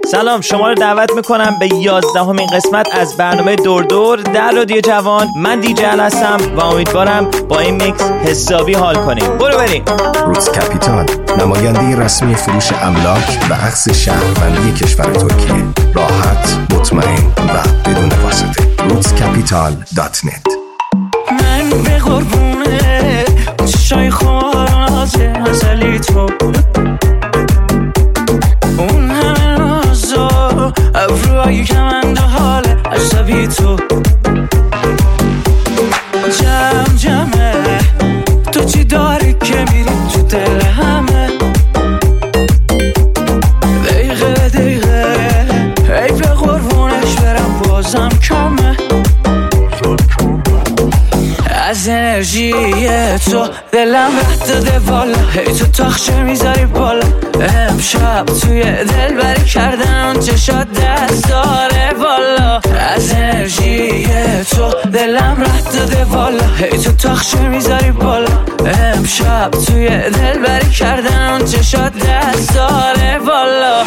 سلام، شما رو دعوت میکنم به 11مین قسمت از برنامه دور در رادیو جوان. من دیجی ال هستم و امیدوارم با این میکس حسابی حال کنیم. برو بریم. روتس کپیتال، نماینده رسمی فروش املاک و اخذ شهروندی کشور ترکیه، راحت، مطمئن و بدون واسطه. rootscapital.net. من به قربونه چشای خوازه ازلی تو، اون همه نازا ابروهای کمنده حال عصبی تو، جمعه تو چی داری که میری تو دل همه، دقیقه ای به قربونش برم بازم کمه، از انرژی تو دلم رد داده والا، هی تو تاخچه میذاری بالا، امشب توی دل بری کردم چشات دست داره والا، از انرژی تو دلم رد داده والا، هی تو تاخچه میذاری بالا، امشب توی دل بری کردم چشات دست داره والا.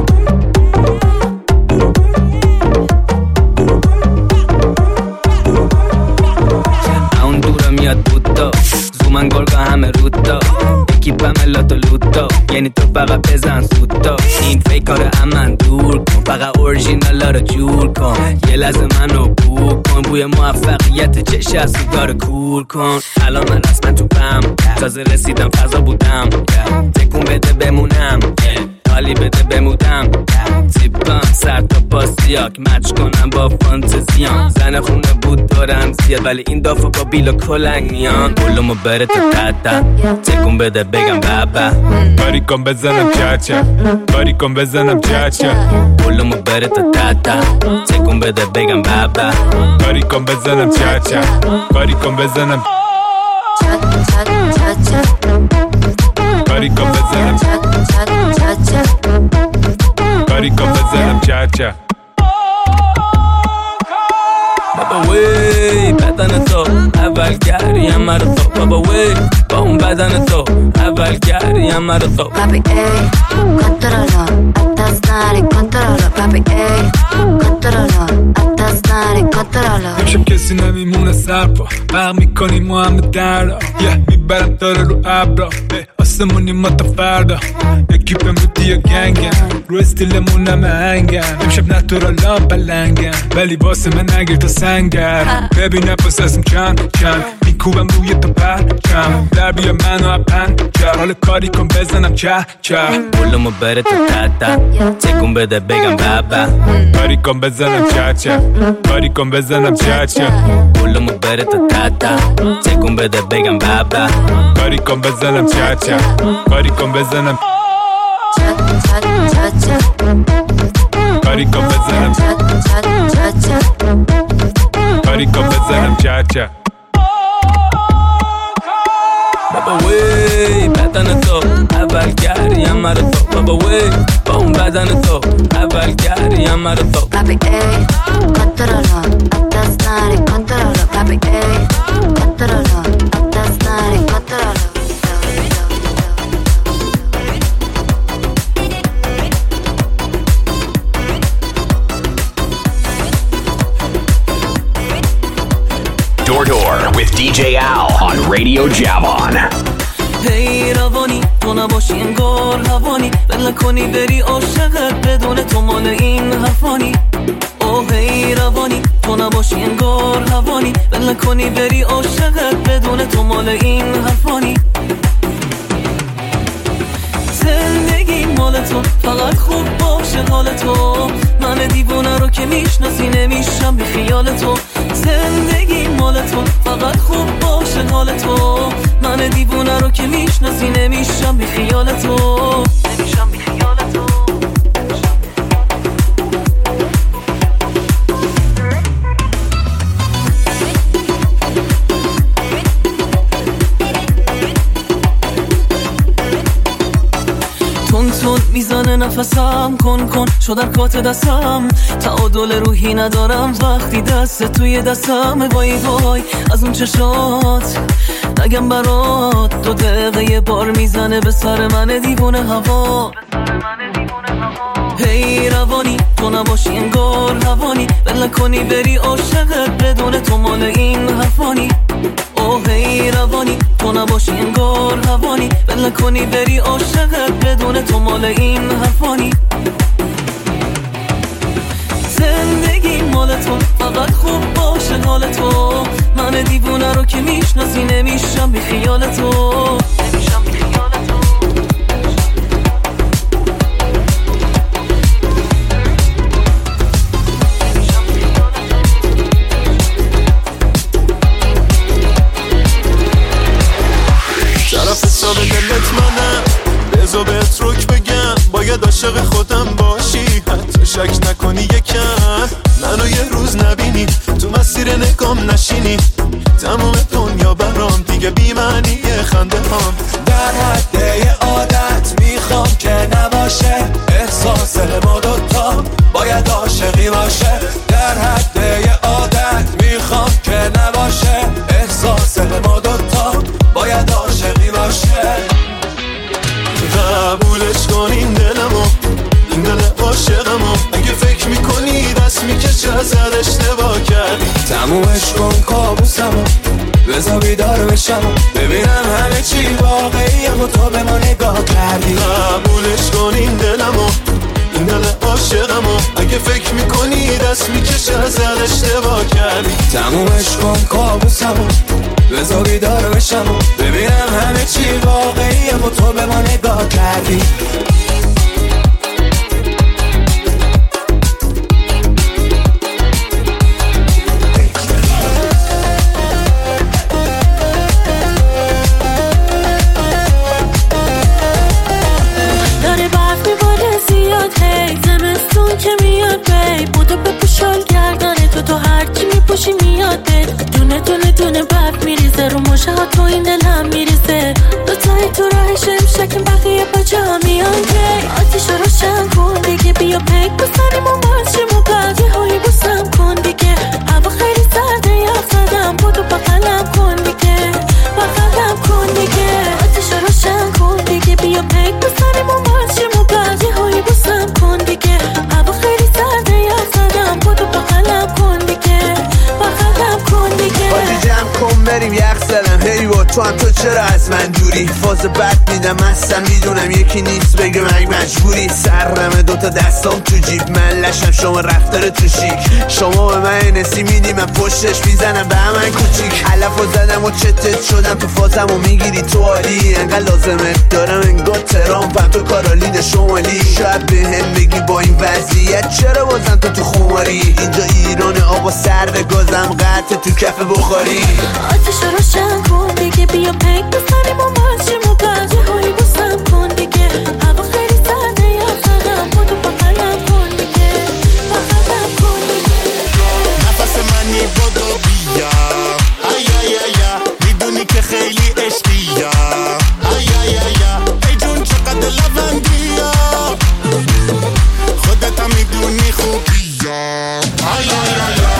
من گرگا همه روتا اکیپم لاتو لوتا، یعنی تو فقط بزن سوتا، این فیکار امن دور کن، فقط اورژینالا رو جور کن، یه لحظه منو بو کن، بوی موفقیت چش از سیگار کور کن، الان من اصلا تو پم تازه رسیدم فضا بودم، تکون بده بمونم، حالی بده بمودم، زیبم سر تا پاسیاک مچ کنم با فانتزیام، زن خونه بود دارم زیاد ولی این دافا با بیل و کلنگ میان، گلومو بره تو تتا تکون بده بگم بابا، باری کن بزنم چاچا، باری کن بزنم چاچا، گلومو بره تو تتا تکون بده بگم بابا، باری کن بزنم چاچا، باری کن بزنم باری کن بزنم باری کن بزنم چاچا. بابا وی بدن تو اول گریم مرا تو، بابا وی با اون بدن تو اول گریم مرا تو، papi ey controlo attasnare controlo, papi ey controlo attasnare controlo. امشب کسی نمیمونه سرپا، برق میکنیم ما همه دردا، میبرم داره رو ابرا، آسمونی ما تا فردا، اکیپم رو دیا گنگم، رو استیلمون همه هنگم، امشب نتورالام بلنگم، ولی واسه من نگیر تا سنگر، ببین نفس ازم چند میکوبم روی تا پرچم، در بیا منو اپن حال کاری کن بزنم چه گلومو بره تو تتا تکون بده بگم بابا، کاری کن بزنم چه کاری کن بزنم چه گلومو بره تو تتا تکون بده بگم بابا، کاری کن بزنم چه کاری کن بزنم کاری کن بزنم کاری کن بزنم چه بابا وی بدن تو اول گریم مرا تو، بابا وی با اون بدن تو اول گریم مرا تو، papi ey controlo attasnare controlo, papi ey controlo attasnare controlo. Door with DJ Al on Radio Javon. Hey روانی تو نباشی انگار هوانی، بل کنی بری عاشقت بدون تو مال این حرفانی، اوه هی روانی تو نباشی انگار هوانی، بل کنی بری عاشقت بدون تو مال این حرفانی، زندگی مال تو فقط خوب باشه حال تو، من دیوونه رو که میشناسی نمیشم بی خیال تو، زندگی مال تو فقط خوب باشه حال تو، من دیوونه رو که میشناسی نمیشم بی خیال تو، نمیشم بی خیال تو. تون میزنه نفسم کن شد حرکات دستم، تعادل روحی ندارم وقتی دست توی دستم، وای از اون چشات نگم برات، 2 دقیقه یه بار میزنه به سر من دیوونه هوا، هی روانی تو نباشی انگار هوانی ول نکنی بری عاشقت بدون تو مال این حرفانی. اوه هی روانی تو نباشی انگار هوانی ول نکنی بری عاشقت بدون تو مال این حرفانی. زندگی مال تو فقط خوب باشه حال تو، من دیوونه رو که میشناسی نمیشم بی خیال تو. طرف حساب دلت منم، بذار بهت رک بگم باید عاشق خودم باشی، حتی شک نکنی یکم منو یه روز نبینی تو مسیر نگام نشینی. تمام دنیا برام دیگه بی معنیه خنده هام. در حد یه عادت میخوام که نباشه، احساس ما دوتا باید عاشقی باشه. در حد یه عادت میخوام که نباشه، احساس ما دوتا باید عاشقی باشه. قبولش کن این دلمو، این دل عاشقمو، اگه فکر میکنی دست میکشه ازت اشتباه کردی. تمومش کن کابوسمو، بذار بیدار بشم ببینم همه چی واقعیه و تو به ما نگاه کردی. قبولش کن این دلمو، این دل عاشقمو، اگه فکر میکنی دست میکشه ازت اشتباه کردی. تمومش کن کابوسمو، بذار بیدار بشم ببینم همه چی واقعیه و تو به ما نگاه کردی. داره برف میباره زیاد، هی زمستون که میاد بی بودو بپوشال گردنه تو هرچی میپوشی میاد بی. دونه دونه دونه برف میریزه رو مشه ها تو این دلم میریزه. دوتایی تو راهش امشکیم بقیه با جا میان بی. آتیش رو روشن کن دیگه، بیا پیک بسنیم و ماشیم و بقیه هایی بوسم کن دیگه. هوا خیلی سرده یخ زدم بودو بغلم کن دیگه، بغلم کن دیگه. آتیش رو روشن کن دیگه، بیا پیک بسنیم و ماشیم و بقیه هایی بوسم کن دیگه. هوا خیلی سرده یخ زدم بودو بغلم کن دیگه، بغلم کن دیگه. بازی جمع کن بریم یخ زدم، هی با تو هم تو چرا از من دوری؟ فاز بد میدم هستم میدونم یکی نیست بگه من مجبوری. سرمه دوتا دستام تو جیب من لشم شما رفتار تو شیک. شما به من نسی میدی من پشتش میزنم به همن کوچیک. علف و زدم و چتت شدم تو فازم و میگیری تو عالی. انقدر لازمت دارم انگار ترامپم تو کارالین شمالی. شاید به هم بگی با این وضعیت چرا بازم تو خماری؟ اینجا ایران آب و سرد گازم قطع تو کف بخاری. آتش رو روشن کن دیگه، بیا پیک بزنیم و ماشیم و بقیه هایی بوسم کن دیگه. هوا خیلی سرده یخ زدم بودو بغلم کن دیگه، بغلم کن دیگه. نفس منی بدو بیا، ای ای ای میدونی که خیلی عشقیه. ای ای ای ای جون چقدر لبندیه، خودت هم میدونی خوبیه. ای ای ای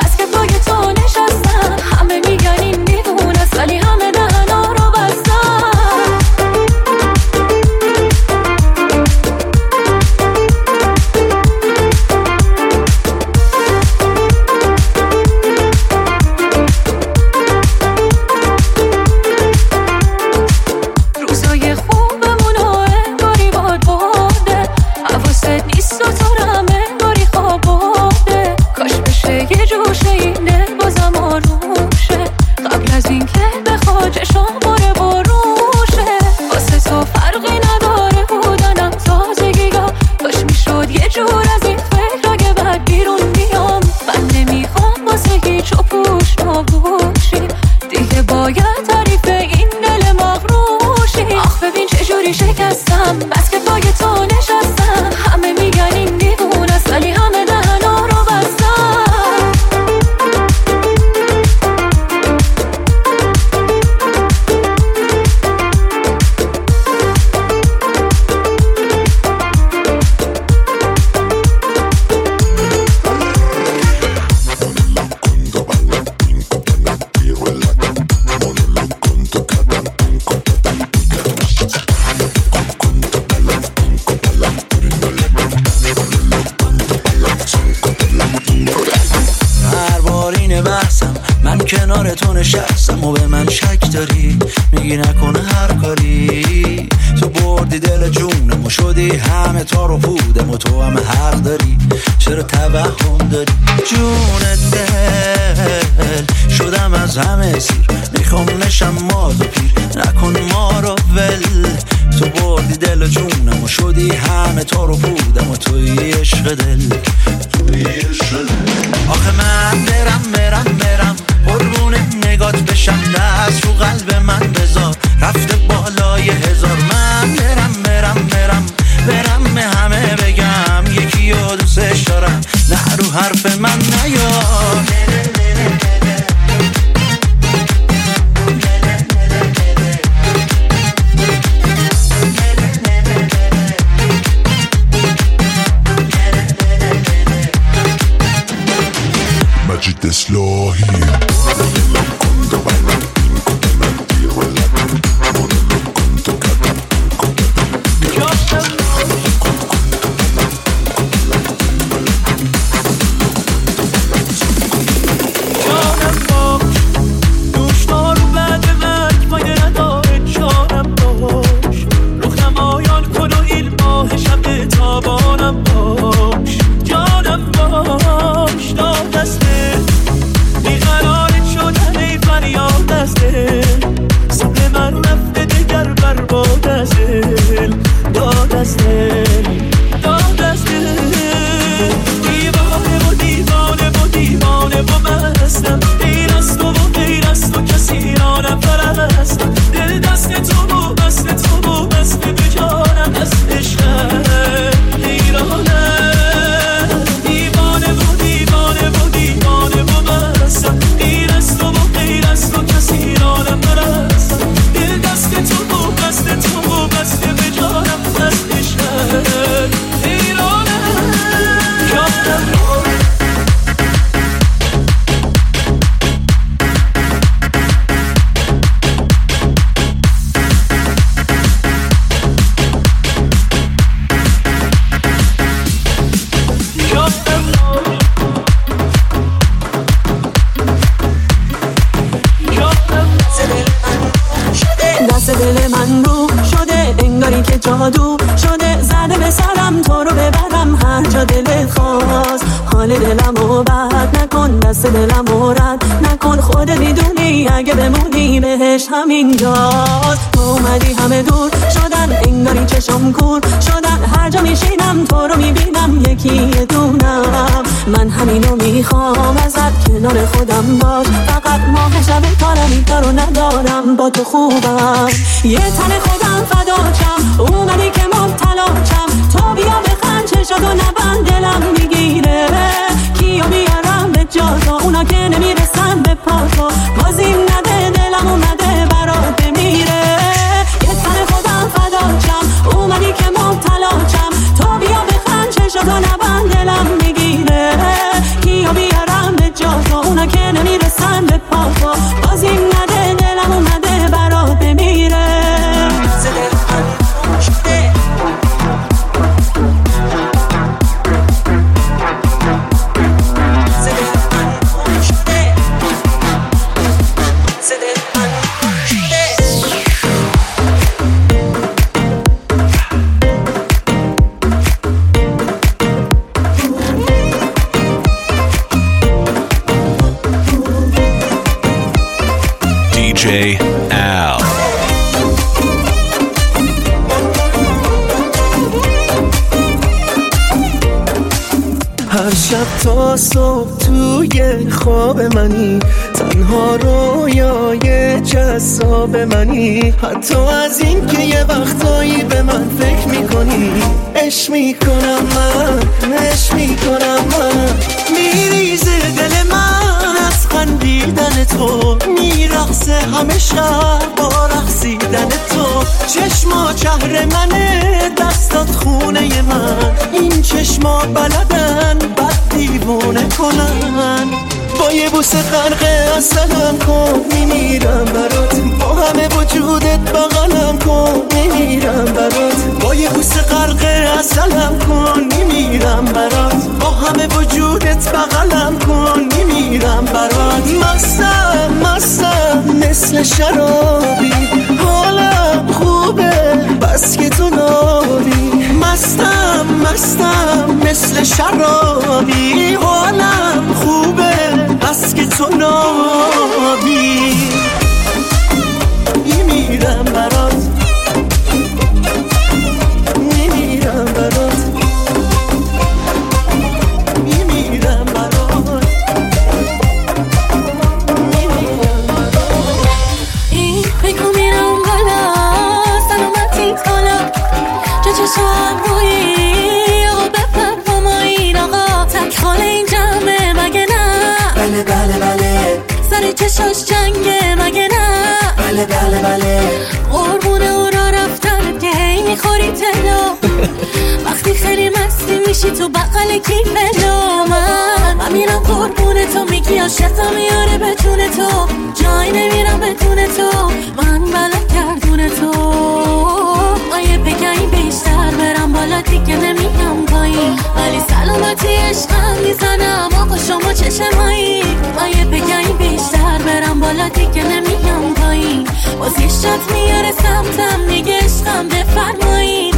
بس که پای تو نشستم. همه میگن این دیوونه است ولی همه دهنا رو بستم. روزای خوبمون رو انگاری باد برده، حواست نیست و تو رو هم انگاری خواب برده. کاش بشه یه جوشه اینه بازم آروشه، قبل از این که بخواد چشام باره بروشه. واسه تو فرقی نداره بودنم تازگیگا، کاش میشد یه جور از این فکر که بعد بیرون بیام. من نمیخوام واسه هیچ و پوش نبوشی، دیگه باید تعریف این دل مغروشی. آخ ببین چجوری شکستم، بس که پای تو نشستم. همه میگن این دیوونه است ولی همه دهنا رو بستم. من کنار تو نشستم و به من شک داری، میگی نکنه هر کاری. تو بردی دل جونم و شدی همه تا رو پودم و تو هم حق داری. چرا توهم داری جون دل؟ شدم از همه سیر، میخوام نشم ماد و پیر، نکن ما رو ول. تو بردی دل جونم و شدی همه تا رو پودم و توی عشق دل. آخه من برم قربون نگات بشم، دست رو قلب من بذار رفته بالای هزار. من برم به همه بگم یکی رو دوستش دارم، نه رو حرف من نیار. مجید اصلاحی جادو شده زده به سرم تو رو ببرم هر جا دلت خواست. حال دلمو بد نکن، دست دلمو رد نکن، خودت میدونی اگه بمونی بهش همینجاست. تو اومدی همه دور شدن انگاری چشم کور شدن، هر جا میشینم تو رو میبینم یکی دونم. من همینو میخوام ازت کنار خودم باش، فقط ماه شب کارم کارو ندارم با تو خوبم. یه تن خودم فداچم اومدی که مبتلاچم، تو بیا بخند چشاتو نبند دلم میگیره. کیو بیارم به جا اونا که نمیرسن به پاتو، بازیم نده دلم اومده برات بمیره. یه تن خودم فداچم اومدی که مبتلاچم، تو بیا بخند چشاتو نبند دلم میگیره. کیو بیارم به جا DJ Al. هر شب تا صبح توی خواب منی، تنها رویای جذاب منی، حتی از این که یه وقتایی به من فکر میکنی. عشق میکنم من، عشق میکنم من، میریزه دل من از خندیدن تو، میرقصه همه شب با رقصیدن تو. چشما شهر منه، دستات خونه من، این چشما بلدن بد دیوونه کنن. با یه بوسه غرق عسلم کن، میمیرم برات، با همه وجودت بغلم کن، میمیرم برات. با یه بوسه غرق عسلم کن، میمیرم برات، با همه وجودت بغلم کن، میمیرم برات. مستم مستم مثل شرابی، حالم خوبه بس که تو نابی. مستم مستم مثل شرابی، حالم خوبه بس که تو نابی. میمیرم برات، میمیرم برات، میمیرم برات، میمیرم برات. این بگو میرم بالا، سلامتی حالا جا چشم روی آقا بپر با ما این آقا، تک خال این جمعه مگه نه؟ بله بله بله. سر چشاش جنگه مگه نه؟ بله بله بله. قربونه او را رفتن که هی میخوری تلو، وقتی خیلی مستی میشی تو بقل کیفلو. من میرم قربونه تو، میگی عاشقم یاره بدون تو، جای نمیرم بدون تو، من بلد گردون تو. آیه بگم بیشتر برم بالا دیگه نمیگم پایین، ولی سلامتی عشقم میزنم آقا شما چشمایی. آیه بگم بیشتر برم بالا دیگه نمیگم پایین، باز یه شات میاره سمتم میگه عشقم بفرمایین.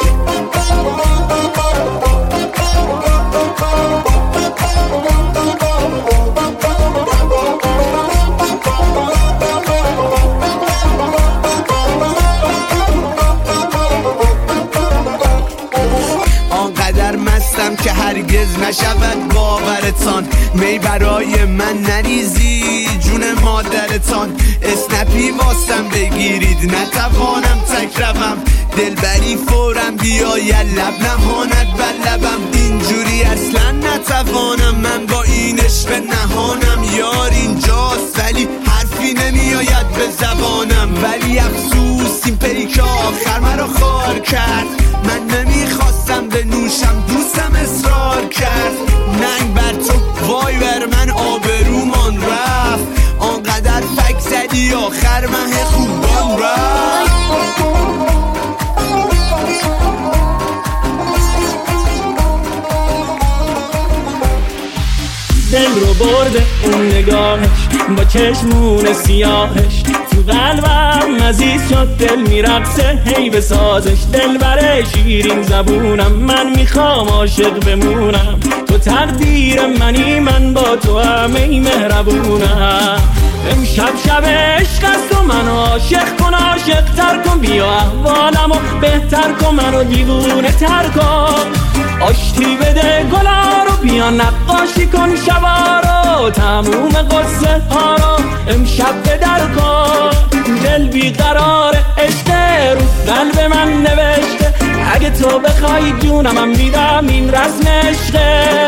آنقدر مستم که هرگز نشود باورتان، می برای من نریزی جون مادرتان. اسنپی واسم بگیرید نتوانم تک روم، دلبری فورم بیاید لب نهاند بر لبم. اینجوری اصلا نتوانم من با این عشق نهانم. یار اینجاست ولی حرفی نمیآید به زبانم، ولی افسوس این پیک آخر مرا خار کرد. من نمیخواستم بنوشم دوستم اصرار کرد، ننگ بر تو وای بر من آبرومان رفت. آنقدر فک زدی آخر مه خوبان رفت. دل رو برده اون نگاهش با چشمون سیاهش، تو قلبم عزیز شد دل میرقصه هی به سازش. دل بره شیرین زبونم، من میخوام عاشق بمونم، تو تقدیر منی من با تو همه مهربونم. امشب شب عشق است و منو عاشق کن، عاشق تر کن، بیا احوالمو بهتر کن، منو دیوونه تر کن. آشتی بده گلا رو، بیا نقاشی کن شبا رو، تموم قصه ها رو امشب به در کن. دل بیقرار عشق رو قلب من نوشته، اگه تو بخوای جونم میدم این رسم عشقه.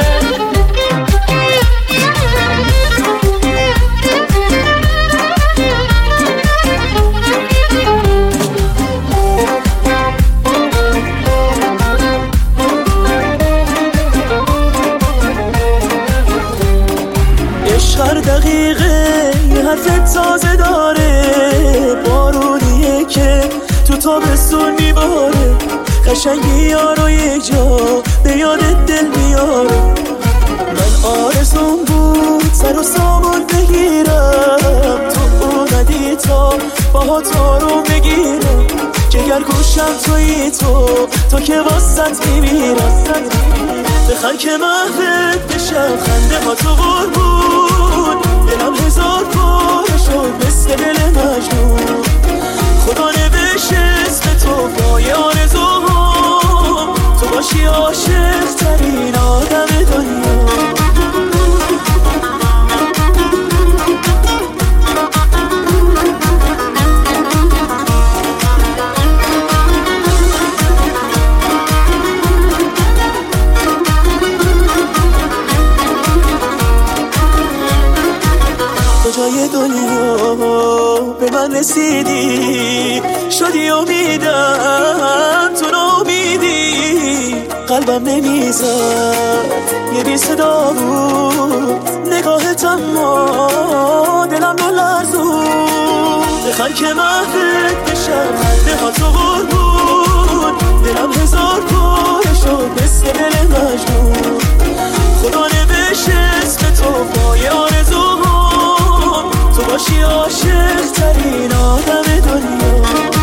هر دقیقه یه حرف تازه داره، بارونیه که تو تابستون میباره، قشنگی یارو یه جا به یاد دل میاره. من آرزون بود سر و سامان بگیرم، تو اومدی تا با تو رو بگیرم، جگر گوشم توی تو که واسط میمیرم. بخن که محبت بشم خنده ها تو قربون، دلم هزار پاره شد مثل دل من. کجای دنیا به من رسیدی، شدی امیدم تو ناامیدی، قلبم نمیزد یه بی صدا بود نگاهت، اما دلم نلرزون، بخند که محبت بشم خنده ها تو قربون، دلم هزار پاره شد مثل دل مجنون، خدا نوشت اسم تو پای آرزوها، تو باشی عاشق ترین آدم دنیا.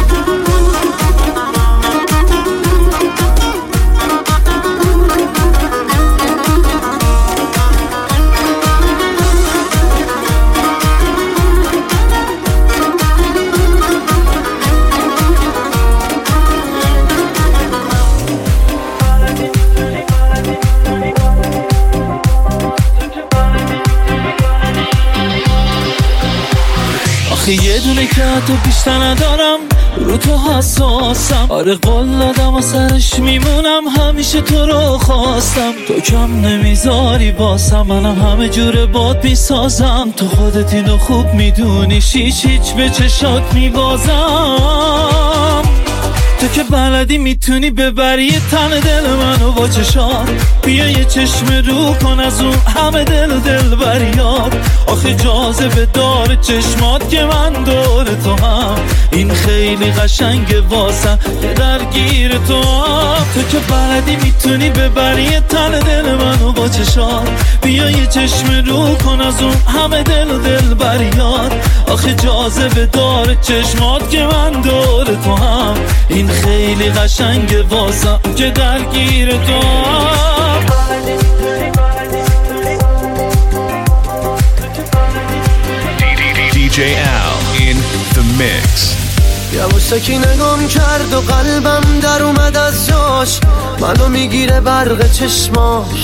یه دونه که تو بیشتر ندارم، رو تو حساسم، آره قول دادم و سرش میمونم، همیشه تو رو خواستم، تو کم نمیذاری باسم، منم همه جوره باد میسازم، تو خودت اینو خوب میدونی، هیچ به چشات میبازم، تو که بلدی میتونی ببری یه تن دل منو با چشات، بیا یه چشم رو کن از اون همه دل و دل بریاد، آخه جاذبه داره چشمات که من دور تو هم، این خیلی قشنگه واسم که درگیر تو هم، تو که بلدی میتونی ببری یه تن دل منو با چشات، بیا یه چشم رو کن از اون همه دل و دل بریاد، آخه جاذبه داره چشمات که من دور تو هم، این خیلی قشنگه واسم که درگیر تو هم. DJ Al in the mix. یواشکی نگام کرد و قلبم در اومد از جاش، منو میگیره برق چشماش،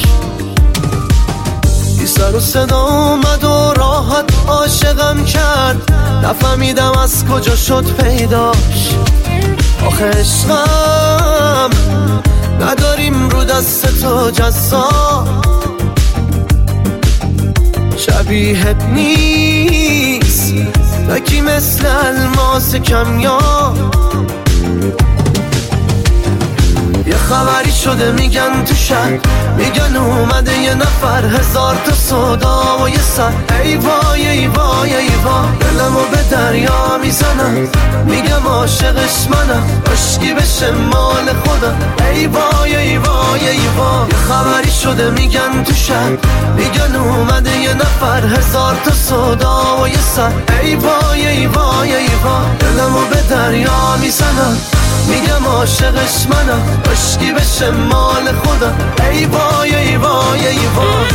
بی سر و صدا اومد و راحت عاشقم کرد، نفهمیدم از کجا شد پیداش، آخه عشقم نداریم رو دست تو جزا، شبیهت نیست نکی مثل الماس کمیاب، یه خبری شده میگن تو شهر، میگن اومده یه نفر، هزار تا صدا و یه سر، ای وای ای وای ای وای، دلمو به دریا میزنم، میگم عاشقش منم، عشقی بشه مال خودم، ای وای ای وای ای وای، یه خبری شده میگن تو شهر، میگن اومده یه نفر، هزار تا صدا و یه سر، ای وای ای وای ای وای، دلمو به دریا میزنم، میگم عاشقش منم، عشقی بشه مال خودم، ای وای ای وای ای وای.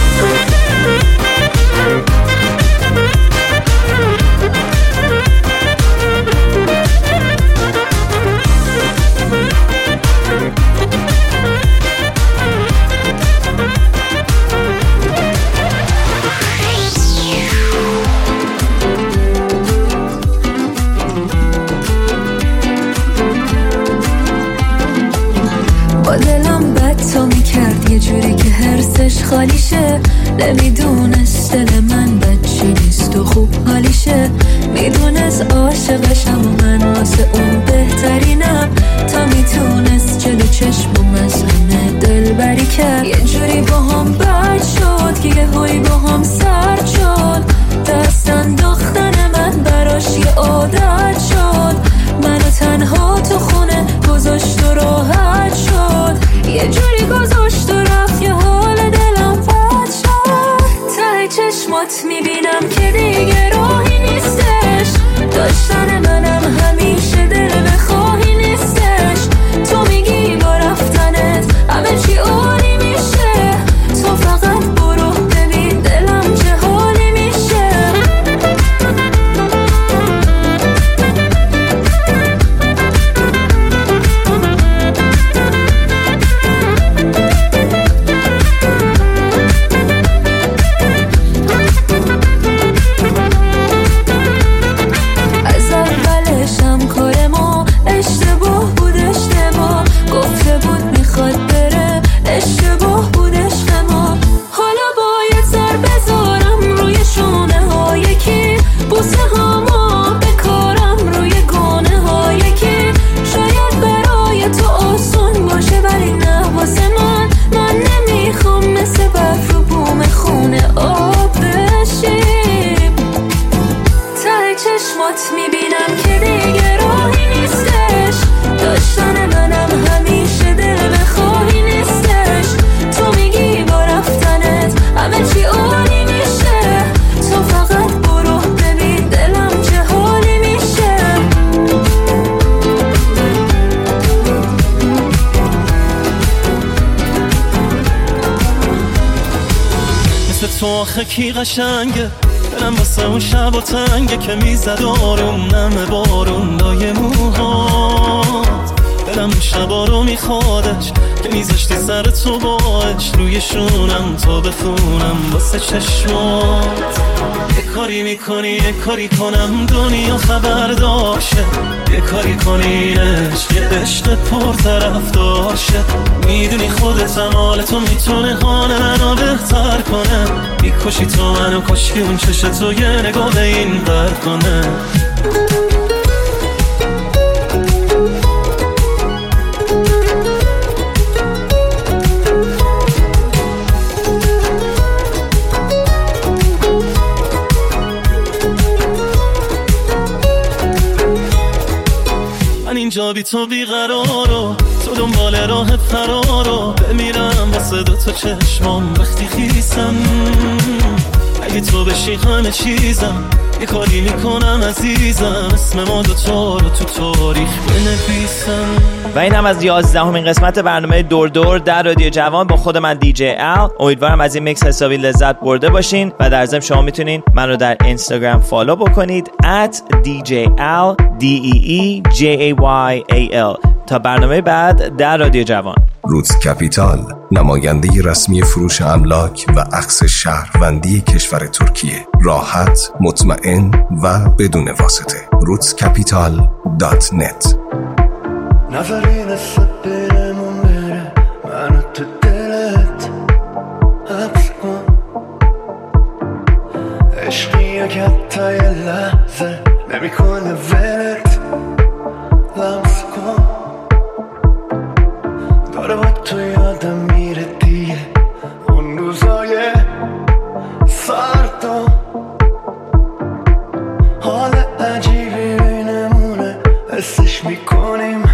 دلم بد تو میکرد یه جوری که هرسش خالیشه، نمیدونست دل من بد چی نیست و خوب حالیشه، میدونست عاشقشم و من واسه اون بهترینم، تا میتونست جلو چشمم از همه دل بری کرد، یه جوری با هم بد شد که یه هایی با هم سرد شد، دست انداختن من براش یه عادت شد، منو تنها تو خونه گذاشت و راحت شد، یه جوری گذاشت و رفت، یه حال دلم بد شد، ته چشمات میبینم که دیگه راهی نیستش، داشتن منم همیشه دل بخواهی نیستش، تو میگی با رفتنت همه چی عالی میشه، تو فقط برو ببین دلم چه حالی میشه. آخه کی قشنگه دلم واسه اون شب و تنگه که میزد آروم نم بارون لای موهات دلم شبا رو میخوادش که میذاشتی سر تو باش روی شونم تا بخونم واسه چشمات یه کاری میکنی یه کاری کنم دنیا خبر داشته یه کاری کنینش یه عشق پرطرف داشته میدونی خودت حال تو میتونه حال منو بهتر کنه میکشی تو منو کشکی اون چشه تو یه نگاه به این بر کنه اینجا بی تو بیقرارو تو دنبال راه فرارو بمیرم واسه دوتا چشمام وقتی خیسم اگه تو بشی همه چیزم یه کاری میکنم عزیزم اسم ما دوتا رو تو تاریخ بنویسم. و این هم از 11مین قسمت برنامه دور دور در رادیو جوان با خود من دی جی ال. امیدوارم از این میکس حسابی لذت برده باشین و در ضمن شما میتونین من رو در اینستاگرام فالو بکنید @DJL DEEJAYAL. تا برنامه بعد در رادیو جوان. روتس کپیتال، نماینده رسمی فروش املاک و اخذ شهروندی کشور ترکیه. راحت، مطمئن و بدون واسطه. rootscapital.net. نظری نسبت برمون بره منو تو دلت حبس کن عشقی که حتی یه لحظه نمیکنه ولت لمس کن داره با تو یادم میره دیگه اون روزای سرد و حال عجیبی بینمونه حسش میکنیم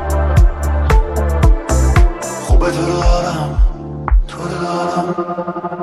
تو رو دارم